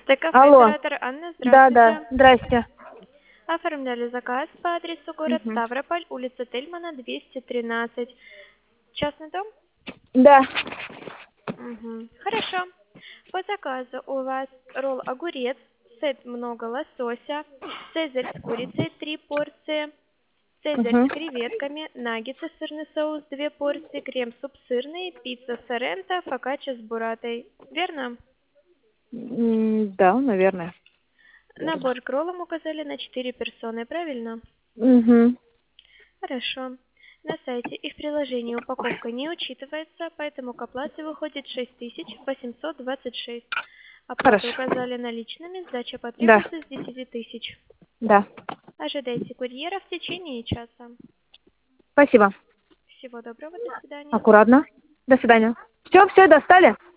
ТК Алло. оператор Анна, Да, здравствуйте. здрасте. Оформляли заказ по адресу город Мгм. Ставрополь, улица Тельмана, 213. Частный дом? Да. Угу. Хорошо. По заказу у вас ролл огурец, сет много лосося, цезарь с курицей 3 порции, цезарь Угу. с креветками, наггетсы, сырный соус 2 порции, крем-суп сырный, пицца соренто, фокачча с буратой. Верно? Да, наверное. Верно. Набор к роллам указали на 4 персоны, правильно? Угу. Хорошо. На сайте и в приложении упаковка не учитывается, поэтому к оплате выходит 6826. Оплату Хорошо. указали наличными, сдача Да. потребуется с 10 000. Да. Ожидайте курьера в течение часа. Спасибо. Всего доброго, до свидания. Аккуратно. До свидания. Все, достали?